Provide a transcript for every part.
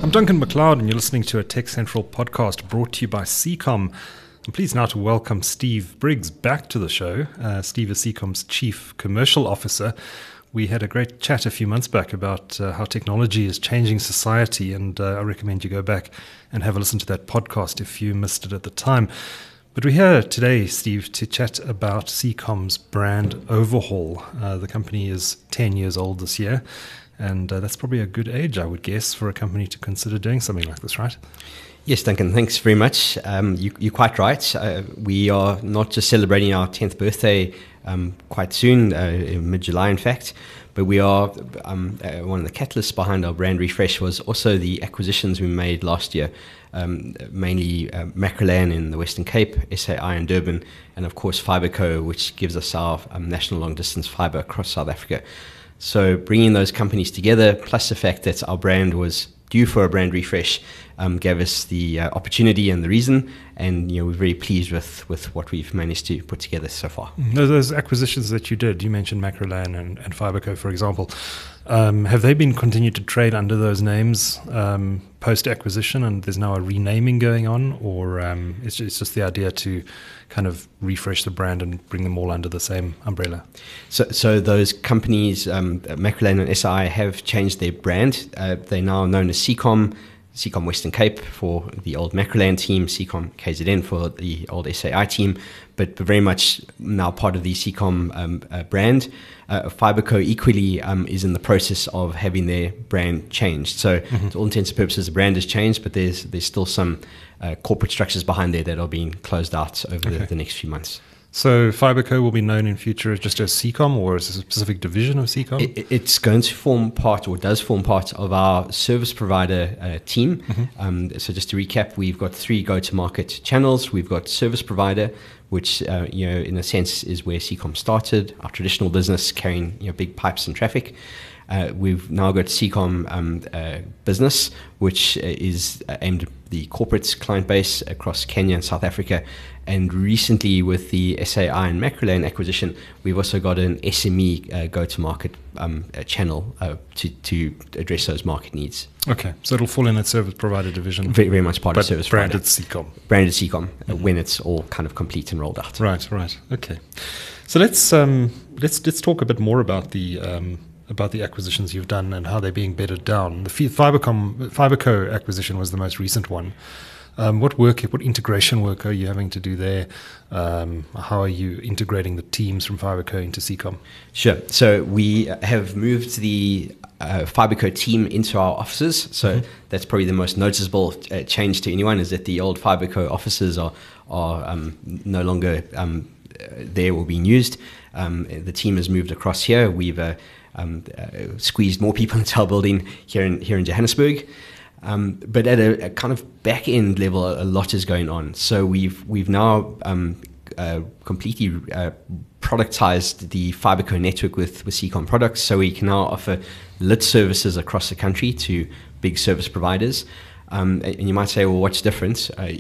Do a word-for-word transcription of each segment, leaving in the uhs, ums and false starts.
I'm Duncan McLeod, and you're listening to a Tech Central podcast brought to you by Seacom. I'm pleased now to welcome Steve Briggs back to the show. Uh, Steve is Seacom's Chief Commercial Officer. We had a great chat a few months back about uh, how technology is changing society, and uh, I recommend you go back and have a listen to that podcast if you missed it at the time. But we're here today, Steve, to chat about Seacom's brand overhaul. Uh, the company is ten years old this year, and uh, that's probably a good age, I would guess, for a company to consider doing something like this, right? Yes, Duncan, thanks very much. Um, you, you're quite right. Uh, we are not just celebrating our tenth birthday um, quite soon, uh, in mid-July, in fact, but we are, um, uh, one of the catalysts behind our brand refresh was also the acquisitions we made last year, um, mainly uh, Macrolan in the Western Cape, S A I in Durban, and of course Fiberco, which gives us our um, national long-distance fiber across South Africa. So bringing those companies together, plus the fact that our brand was due for a brand refresh, um, gave us the uh, opportunity and the reason. And you know, we're very pleased with, with what we've managed to put together so far. Those acquisitions that you did, you mentioned Macrolan and, and Fiberco, for example. Um, have they been continued to trade under those names um, post-acquisition, and there's now a renaming going on? Or um, it's, it's just the idea to kind of refresh the brand and bring them all under the same umbrella? So, so those companies, um, Macrolan and S A I, have changed their brand. Uh, they're now known as Seacom, Seacom Western Cape for the old Macrolan team, Seacom K Z N for the old S A I team, but very much now part of the Seacom um, uh, brand. Uh, Fiberco equally um, is in the process of having their brand changed. So mm-hmm. to all intents and purposes, the brand has changed, but there's there's still some uh, corporate structures behind there that are being closed out over okay. the, the next few months. So Fiberco will be known in future just as Seacom, or as a specific division of Seacom? It, it's going to form part, or does form part, of our service provider uh, team. Mm-hmm. Um, so just to recap, we've got three go-to-market channels. We've got service provider, which uh, you know, in a sense, is where Seacom started, our traditional business carrying you know, big pipes and traffic. Uh, we've now got Seacom um, uh, Business, which is aimed at the corporate client base across Kenya and South Africa. And recently, with the S A I and Macrolan acquisition, we've also got an S M E uh, go-to-market um, uh, channel uh, to, to address those market needs. Okay, so it'll fall in that service provider division. Very, very much part but of service branded provider. Seacom. Branded Seacom, mm-hmm. uh, when it's all kind of complete and rolled out. Right, right. Okay. So let's um, let's let's talk a bit more about the um, about the acquisitions you've done and how they're being bedded down. The Fibercom, Fiberco acquisition was the most recent one. Um, what work, what integration work are you having to do there? Um, how are you integrating the teams from Fiberco into Seacom? Sure. So we have moved the uh, Fiberco team into our offices. So mm-hmm. that's probably the most noticeable uh, change to anyone, is that the old Fiberco offices are are um, no longer um, there or being used. Um, the team has moved across here. We've uh, um, uh, squeezed more people into our building here in here in Johannesburg. Um, but at a, a kind of back end level, a, a lot is going on. So we've we've now um, uh, completely uh, productized the Fiberco network with, with Seacom products. So we can now offer lit services across the country to big service providers. Um, and you might say, well, what's different? Uh,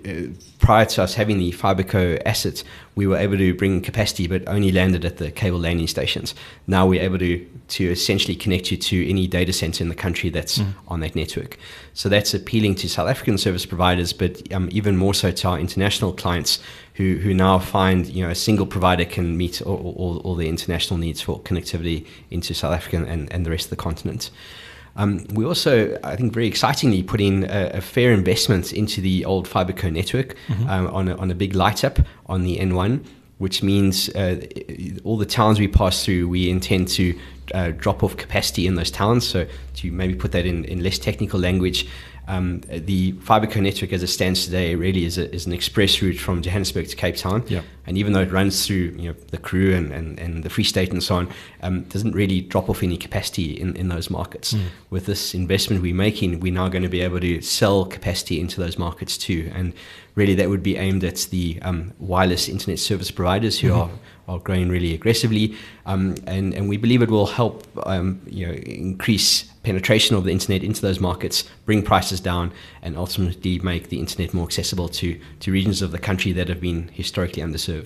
prior to us having the Fiberco assets, we were able to bring capacity, but only landed at the cable landing stations. Now we're able to to essentially connect you to any data center in the country that's mm. on that network. So that's appealing to South African service providers, but um, even more so to our international clients who who now find you know a single provider can meet all, all, all the international needs for connectivity into South Africa and, and the rest of the continent. Um, we also, I think, very excitingly put in a, a fair investment into the old Fiberco network mm-hmm. um, on, a, on a big light up on the N one, which means uh, all the towns we pass through, we intend to uh, drop off capacity in those towns. So to maybe put that in, in less technical language, um, the Fiberco network as it stands today really is, a, is an express route from Johannesburg to Cape Town. Yeah. And even though it runs through you know, the Karoo and, and, and the Free State and so on, um, doesn't really drop off any capacity in, in those markets. Mm. With this investment we're making, we're now going to be able to sell capacity into those markets too. And really that would be aimed at the um, wireless internet service providers who mm-hmm. are are growing really aggressively, um, and and we believe it will help um, you know increase penetration of the internet into those markets, bring prices down, and ultimately make the internet more accessible to to regions of the country that have been historically underserved.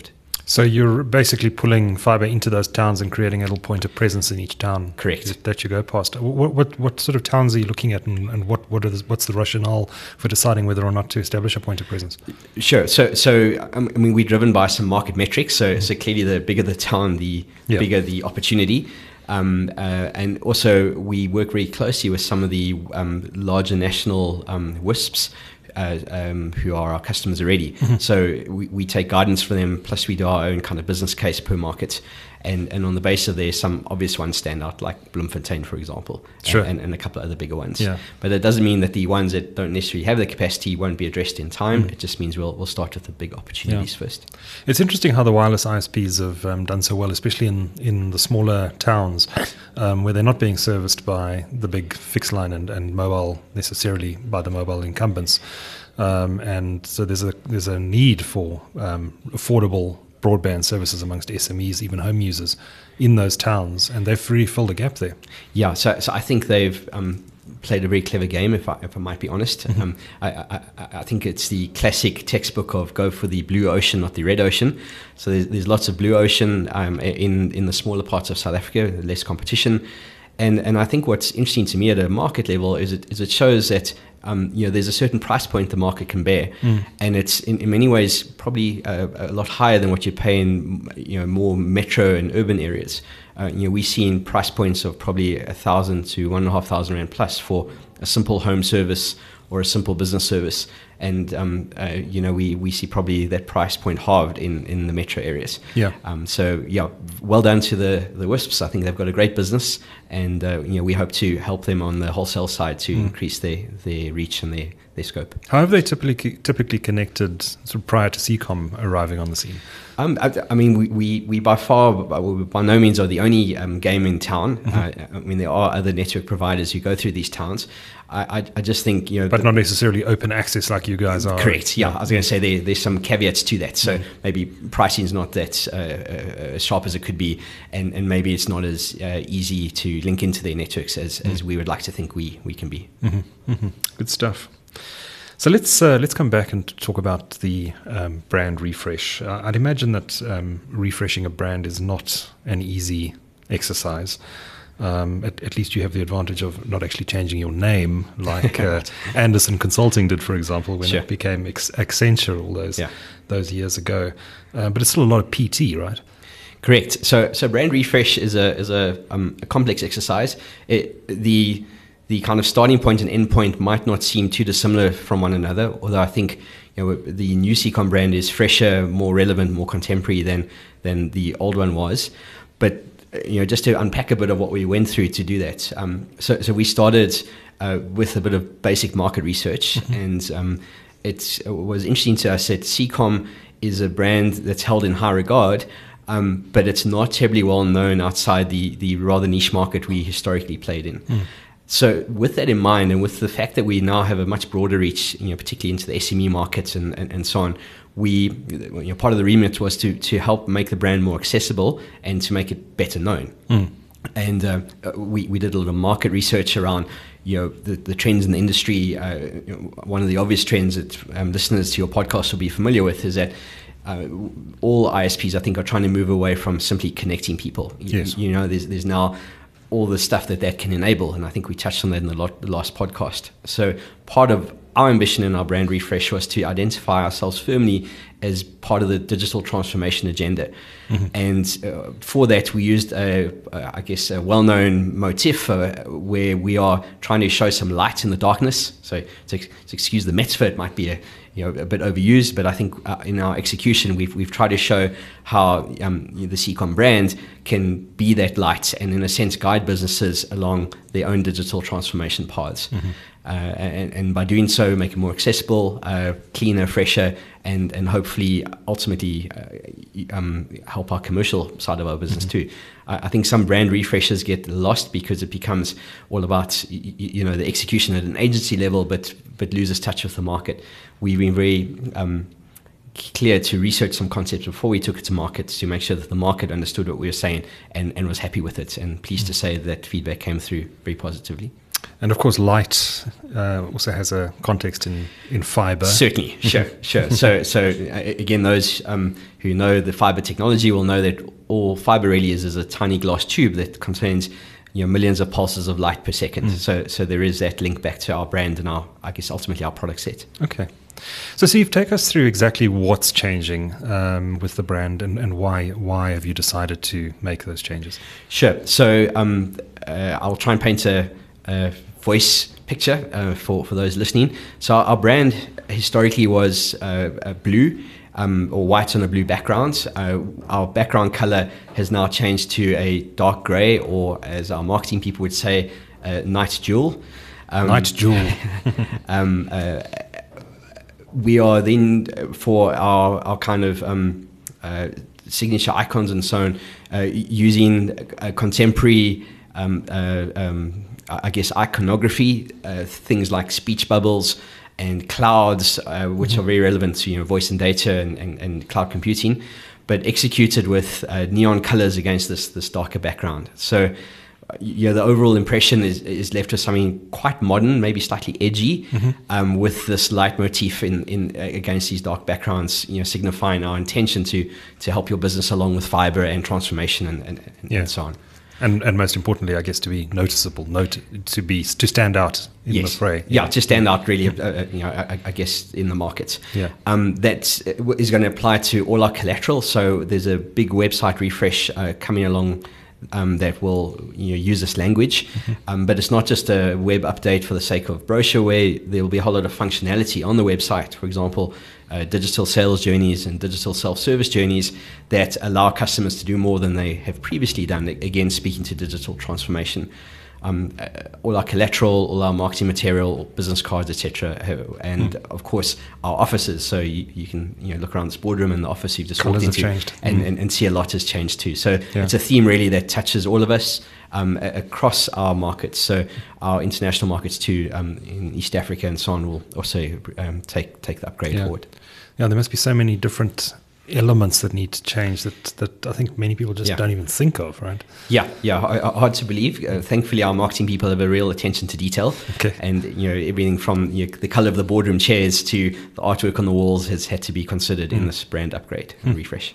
So you're basically pulling fiber into those towns and creating a little point of presence in each town. Correct. That you go past. What what, what sort of towns are you looking at, and, and what what are the, what's the rationale for deciding whether or not to establish a point of presence? Sure. So so um, I mean, we're driven by some market metrics. So mm-hmm. so clearly, the bigger the town, the yeah. bigger the opportunity. Um, uh, and also, we work very closely with some of the um, larger national um, W I S Ps. Uh, um, who are our customers already. Mm-hmm. So we, we take guidance from them, plus we do our own kind of business case per market. And, and on the basis of there, some obvious ones stand out, like Bloemfontein, for example, sure. and, and a couple of other bigger ones. Yeah. But it doesn't mean that the ones that don't necessarily have the capacity won't be addressed in time. Mm. It just means we'll we'll start with the big opportunities yeah. first. It's interesting how the wireless I S Ps have um, done so well, especially in, in the smaller towns um, where they're not being serviced by the big fixed line and, and mobile, necessarily by the mobile incumbents. Um, and so there's a there's a need for um, affordable broadband services amongst S M Es, even home users, in those towns, and they've really filled a gap there. Yeah, so so I think they've um, played a very clever game, if I if I might be honest. Mm-hmm. Um, I, I I think it's the classic textbook of go for the blue ocean, not the red ocean. So there's there's lots of blue ocean um, in in the smaller parts of South Africa, less competition. And and I think what's interesting to me at a market level is it is it shows that um, you know there's a certain price point the market can bear, mm. and it's in, in many ways probably a, a lot higher than what you pay in you know more metro and urban areas. Uh, you know we've seen price points of probably a thousand to one and a half thousand rand plus for a simple home service or a simple business service. And um, uh, you know, we, we see probably that price point halved in, in the metro areas. Yeah. Um, so yeah, well done to the the W I S Ps. I think they've got a great business, and uh, you know, we hope to help them on the wholesale side to mm. increase their, their reach and their, their scope. How have they typically typically connected sort of prior to Seacom arriving on the scene? Um, I, I mean, we, we, we by far, by no means are the only um, game in town. Mm-hmm. Uh, I mean, there are other network providers who go through these towns. I, I, I just think, you know... But the, not necessarily open access like you guys are. Correct, yeah. I was going to say there, there's some caveats to that. So mm. maybe pricing is not that uh, uh, as sharp as it could be, and, and maybe it's not as uh, easy to link into their networks as, mm. as we would like to think we, we can be. Mm-hmm. Mm-hmm. Good stuff. So let's uh, let's come back and talk about the um, brand refresh. Uh, I'd imagine that um, refreshing a brand is not an easy exercise. Um, at, at least you have the advantage of not actually changing your name, like uh, Anderson Consulting did, for example, when sure. it became Ex- Accenture all those yeah. those years ago. Uh, but it's still a lot of P T, right? Correct. So so brand refresh is a is a, um, a complex exercise. It, the The kind of starting point and end point might not seem too dissimilar from one another, although I think you know the new Seacom brand is fresher, more relevant, more contemporary than than the old one was. But you know, just to unpack a bit of what we went through to do that. Um, so so we started uh, with a bit of basic market research, mm-hmm. and um, it was interesting to us that Seacom is a brand that's held in high regard. Um, but it's not terribly well known outside the the rather niche market we historically played in. Mm. So with that in mind, and with the fact that we now have a much broader reach, you know, particularly into the S M E markets and, and, and so on, we, you know, part of the remit was to to help make the brand more accessible and to make it better known. Mm. And uh, we, we did a little market research around, you know, the, the trends in the industry. Uh, you know, one of the obvious trends that um, listeners to your podcast will be familiar with is that Uh, all I S Ps, I think, are trying to move away from simply connecting people. Yes. You, you know, there's there's now all the stuff that that can enable, and I think we touched on that in the, lot, the last podcast. So part of our ambition in our brand refresh was to identify ourselves firmly as part of the digital transformation agenda. Mm-hmm. And uh, for that, we used, a, a, I guess, a well-known motif uh, where we are trying to show some light in the darkness. So to, to excuse the metaphor, it might be a you know, a bit overused, but I think uh, in our execution, we've we've tried to show how um, the Seacom brand can be that light and, in a sense, guide businesses along their own digital transformation paths. Mm-hmm. Uh, and, and by doing so, make it more accessible, uh, cleaner, fresher, and and hopefully ultimately uh, um, help our commercial side of our business mm-hmm. too. I, I think some brand refreshes get lost because it becomes all about you, you know the execution at an agency level, but but loses touch with the market. We've been very um, clear to research some concepts before we took it to market to make sure that the market understood what we were saying and, and was happy with it. And pleased mm-hmm. to say that feedback came through very positively. And of course, light uh, also has a context in, in fiber. Certainly, sure, sure. So, so uh, again, those um, who know the fiber technology will know that all fiber really is is a tiny glass tube that contains, you know, millions of pulses of light per second. Mm. So, so there is that link back to our brand and our, I guess, ultimately our product set. Okay. So, Steve, take us through exactly what's changing um, with the brand and, and why why have you decided to make those changes? Sure. So, um, uh, I'll try and paint a, a voice picture uh, for, for those listening. So, our, our brand historically was uh, a blue um, or white on a blue background. Uh, our background color has now changed to a dark gray, or as our marketing people would say, uh, night jewel. Um, night jewel. um, uh, We are then, for our, our kind of um, uh, signature icons and so on, uh, using a contemporary, um, uh, um, I guess, iconography, uh, things like speech bubbles and clouds, uh, which mm-hmm. are very relevant to, you know, voice and data and, and, and cloud computing, but executed with uh, neon colors against this this darker background. So, yeah, the overall impression is, is left with something quite modern, maybe slightly edgy, mm-hmm. um, with this leitmotif in, in uh, against these dark backgrounds, you know, signifying our intention to to help your business along with fiber and transformation and, and, and, yeah. and so on. And and most importantly, I guess, to be noticeable, note to be to stand out in yes. the fray. Yeah, yeah, to stand out really, uh, you know, I, I guess in the market. Yeah. Um, that is going to apply to all our collateral. So there's a big website refresh uh, coming along. Um, that will, you know, use this language, mm-hmm. um, but it's not just a web update for the sake of brochure, where there will be a whole lot of functionality on the website. For example, uh, digital sales journeys and digital self-service journeys that allow customers to do more than they have previously done. Again, speaking to digital transformation. Um, uh, all our collateral, all our marketing material, business cards, et cetera, and mm. of course our offices. So you, you can, you know, look around this boardroom and the office you've just Colors walked into, have changed. And, mm. and, and see a lot has changed too. So yeah. it's a theme really that touches all of us um, across our markets. So our international markets too, um, in East Africa and so on, will also um, take take the upgrade yeah. forward. Yeah, there must be so many different elements that need to change that that I think many people just yeah. don't even think of, right? Yeah, yeah, hard to believe. Uh, thankfully, our marketing people have a real attention to detail. Okay. And, you know, everything from, you know, the color of the boardroom chairs to the artwork on the walls has had to be considered mm. in this brand upgrade and mm. refresh.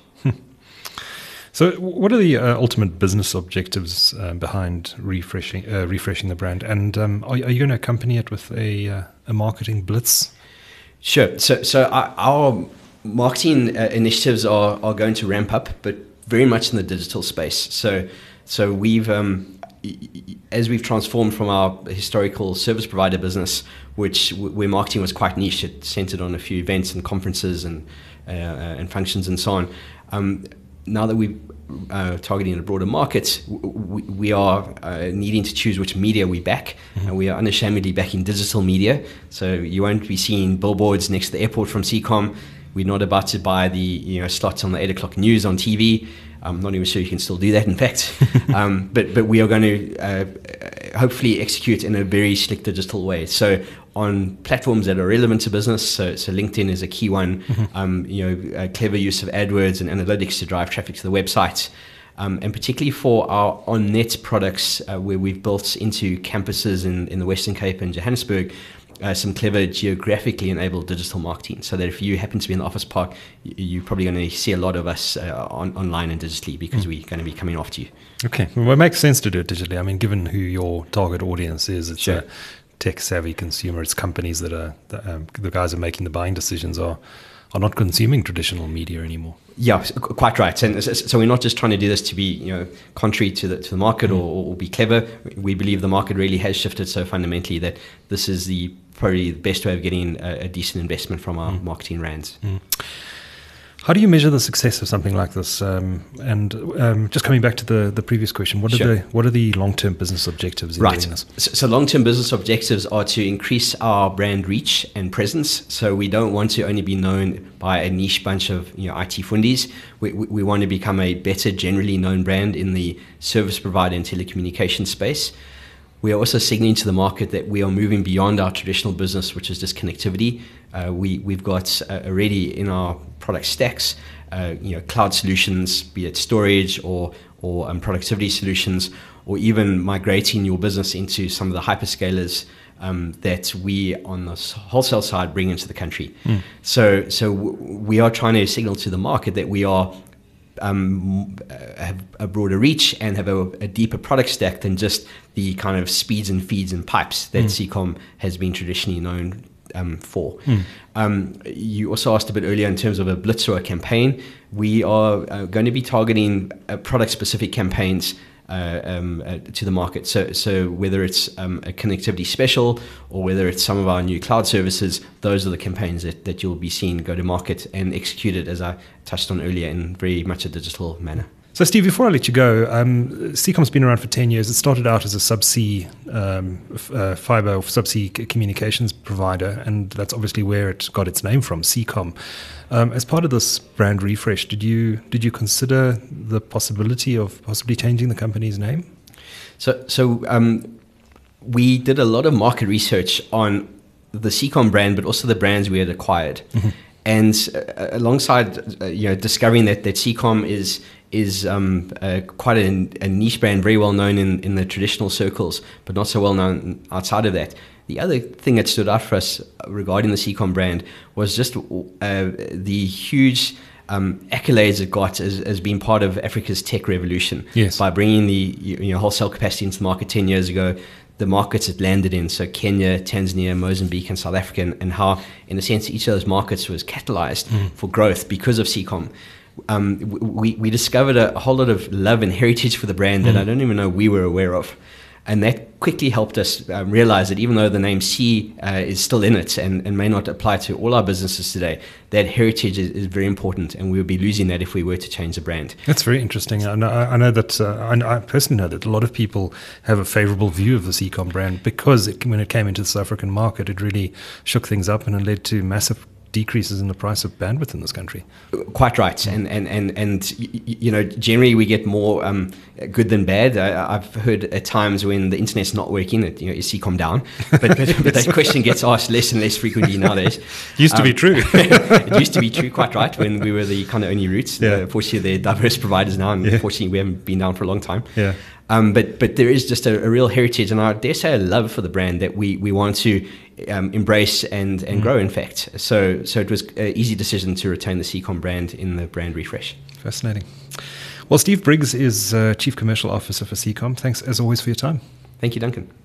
So, what are the uh, ultimate business objectives uh, behind refreshing uh, refreshing the brand? And um, are, are you going to accompany it with a uh, a marketing blitz? Sure. So, so our, our marketing uh, initiatives are, are going to ramp up, but very much in the digital space. So, so we've um, as we've transformed from our historical service provider business, which where marketing was quite niche, it centered on a few events and conferences and uh, and functions and so on. Um, now that we're uh, targeting a broader market, we, we are uh, needing to choose which media we back, mm-hmm. and we are unashamedly backing digital media. So you won't be seeing billboards next to the airport from Seacom. We're not about to buy the, you know, slots on the eight o'clock news on T V. I'm not even sure you can still do that, in fact. um, but but we are going to uh, hopefully execute in a very slick digital way. So on platforms that are relevant to business, so, so LinkedIn is a key one. Mm-hmm. Um, you know, a clever use of AdWords and analytics to drive traffic to the website. Um, and particularly for our on-net products, uh, where we've built into campuses in, in the Western Cape and Johannesburg, Uh, some clever geographically enabled digital marketing, so that if you happen to be in the office park, you, you're probably going to see a lot of us uh, on, online and digitally, because mm. we're going to be coming after you. Okay, well, it makes sense to do it digitally. I mean, given who your target audience is, it's sure. a tech-savvy consumer. It's companies that are the, um, the guys who are making the buying decisions are are not consuming traditional media anymore. Yeah, quite right. And so we're not just trying to do this to be, you know, contrary to the to the market mm. or, or be clever. We believe the market really has shifted so fundamentally that this is the probably the best way of getting a, a decent investment from our mm. marketing rands. Mm. How do you measure the success of something like this? Um, and um, just coming back to the, the previous question, what are sure. the what are the long-term business objectives in right. doing this? So, so long-term business objectives are to increase our brand reach and presence. So we don't want to only be known by a niche bunch of, you know, I T fundies. We, we, we want to become a better, generally known brand in the service provider and telecommunications space. We are also signaling to the market that we are moving beyond our traditional business, which is just connectivity. Uh, we, we've got uh, already in our product stacks, uh, you know, cloud solutions, be it storage or, or um, productivity solutions, or even migrating your business into some of the hyperscalers um, that we on the wholesale side bring into the country. Mm. So, so w- we are trying to signal to the market that we are um, have a broader reach and have a, a deeper product stack than just the kind of speeds and feeds and pipes that mm. Seacom has been traditionally known Um, for. Mm. Um, you also asked a bit earlier in terms of a blitz or a campaign. We are uh, going to be targeting uh, product-specific campaigns uh, um, uh, to the market. So, so whether it's um, a connectivity special or whether it's some of our new cloud services, those are the campaigns that, that you'll be seeing go to market and executed, as I touched on earlier, in very much a digital manner. So, Steve, before I let you go, um, Seacom's been around for ten years. It started out as a subsea um, f- uh, fiber or subsea c- communications provider, and that's obviously where it got its name from, Seacom. Um, as part of this brand refresh, did you did you consider the possibility of possibly changing the company's name? So, so um, we did a lot of market research on the Seacom brand, but also the brands we had acquired, mm-hmm. and uh, alongside uh, you know discovering that that Seacom is is um, uh, quite a, a niche brand, very well known in, in the traditional circles, but not so well known outside of that. The other thing that stood out for us regarding the Seacom brand was just uh, the huge um, accolades it got as, as being part of Africa's tech revolution. Yes. By bringing the you know, wholesale capacity into the market ten years ago, the markets it landed in, so Kenya, Tanzania, Mozambique, and South Africa, and, and how, in a sense, each of those markets was catalyzed mm. for growth because of Seacom. Um, we, we discovered a whole lot of love and heritage for the brand that mm. I don't even know we were aware of. And that quickly helped us um, realize that even though the name C uh, is still in it and, and may not apply to all our businesses today, that heritage is, is very important, and we would be losing that if we were to change the brand. That's very interesting. I know, I know that, uh, I, I personally know that a lot of people have a favorable view of the Seacom brand because it, when it came into the South African market, it really shook things up and it led to massive decreases in the price of bandwidth in this country. Quite right. And, and, and, and you know, generally we get more um, good than bad. I, I've heard at times when the internet's not working, that, you know, is Seacom down? But, but, but that question gets asked less and less frequently nowadays. Used to um, be true. It used to be true, quite right, when we were the kind of only routes. Yeah. Uh, fortunately, they're diverse providers now, and yeah. fortunately we haven't been down for a long time. Yeah. Um, but but there is just a, a real heritage, and I dare say a love for the brand that we, we want to um, embrace and, and mm. grow, in fact. So so it was an easy decision to retain the Seacom brand in the brand refresh. Fascinating. Well, Steve Briggs is uh, Chief Commercial Officer for Seacom. Thanks, as always, for your time. Thank you, Duncan.